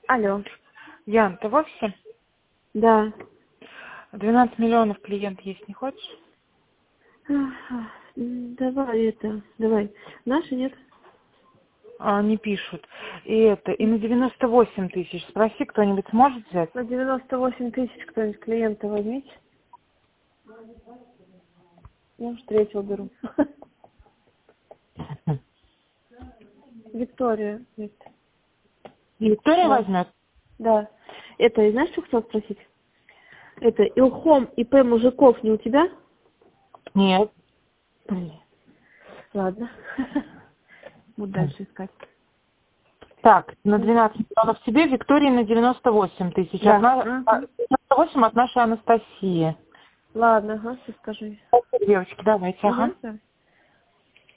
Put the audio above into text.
Алло. Ян, ты в офисе? Да. 12 миллионов клиент есть, не хочешь? Давай. Наши нет? Не пишут. И на 98 тысяч. Спроси, кто-нибудь сможет взять? На 98 тысяч кто-нибудь клиента возьмите. Я уж третьего беру. Виктория есть. Виктория Да. возьмет? Да. Это, знаешь, что хотел спросить? Это Илхом ИП Мужиков не у тебя? Нет. Блин. Ладно. Буду дальше искать. Так, на 12 миллионов тебе, Виктории на 98 тысяч. Да. 98 от нашей Анастасии. Ладно, ага, все скажи. Девочки, давайте, ага. Ага.